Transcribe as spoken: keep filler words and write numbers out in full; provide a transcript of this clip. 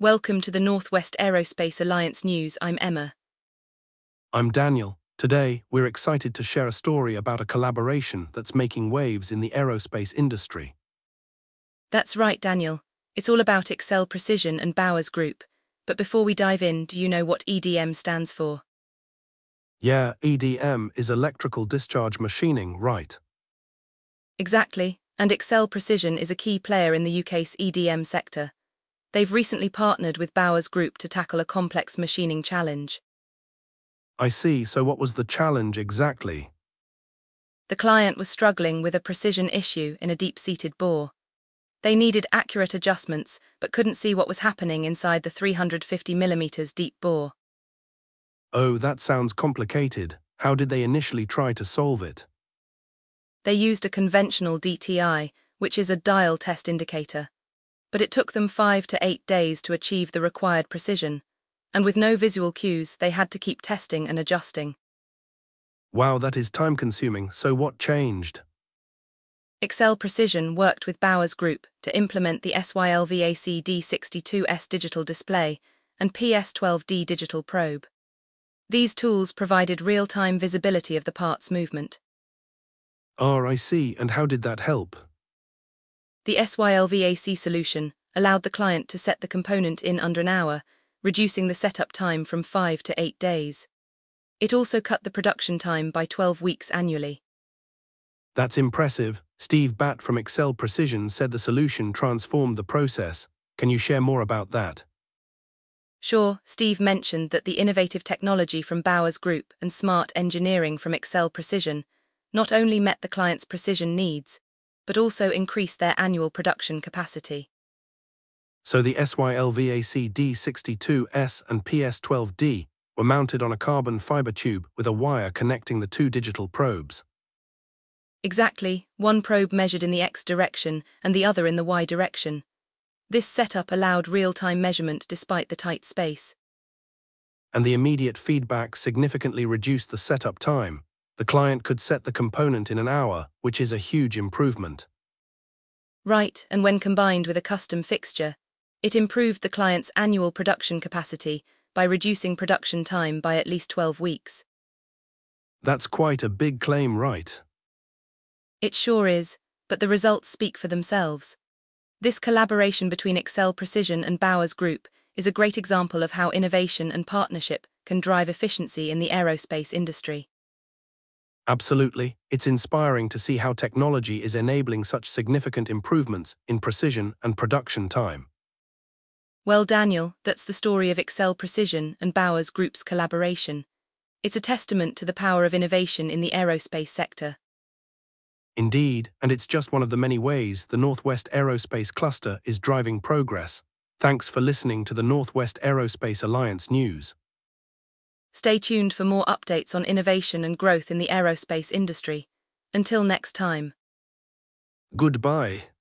Welcome to the Northwest Aerospace Alliance News. I'm Emma. I'm Daniel. Today, we're excited to share a story about a collaboration that's making waves in the aerospace industry. That's right, Daniel. It's all about Excel Precision and Bowers Group. But before we dive in, do you know what E D M stands for? Yeah, E D M is electrical discharge machining, right? Exactly, and Excel Precision is a key player in the U K's E D M sector. They've recently partnered with Bowers Group to tackle a complex machining challenge. I see, so what was the challenge exactly? The client was struggling with a precision issue in a deep-seated bore. They needed accurate adjustments, but couldn't see what was happening inside the three hundred fifty millimeter deep bore. Oh, that sounds complicated. How did they initially try to solve it? They used a conventional D T I, which is a dial test indicator. But it took them five to eight days to achieve the required precision, and with no visual cues, they had to keep testing and adjusting. Wow, that is time-consuming, so what changed? Excel Precision worked with Bowers Group to implement the S Y L V A C D sixty-two S digital display and P S twelve D digital probe. These tools provided real-time visibility of the part's movement. Oh, I see, and how did that help? The S Y L V A C solution allowed the client to set the component in under an hour, reducing the setup time from five to eight days. It also cut the production time by twelve weeks annually. That's impressive. Steve Batt from Excel Precision said the solution transformed the process. Can you share more about that? Sure, Steve mentioned that the innovative technology from Bowers Group and smart engineering from Excel Precision not only met the client's precision needs, but also increased their annual production capacity. So the S Y L V A C D sixty-two S and P S twelve D were mounted on a carbon fiber tube with a wire connecting the two digital probes. Exactly, one probe measured in the X direction and the other in the Y direction. This setup allowed real-time measurement despite the tight space. And the immediate feedback significantly reduced the setup time. The client could set the component in an hour, which is a huge improvement. Right, and when combined with a custom fixture, it improved the client's annual production capacity by reducing production time by at least twelve weeks. That's quite a big claim, right? It sure is, but the results speak for themselves. This collaboration between Excel Precision and Bowers Group is a great example of how innovation and partnership can drive efficiency in the aerospace industry. Absolutely. It's inspiring to see how technology is enabling such significant improvements in precision and production time. Well, Daniel, that's the story of Excel Precision and Bowers Group's collaboration. It's a testament to the power of innovation in the aerospace sector. Indeed, and it's just one of the many ways the Northwest Aerospace Cluster is driving progress. Thanks for listening to the Northwest Aerospace Alliance News. Stay tuned for more updates on innovation and growth in the aerospace industry. Until next time. Goodbye.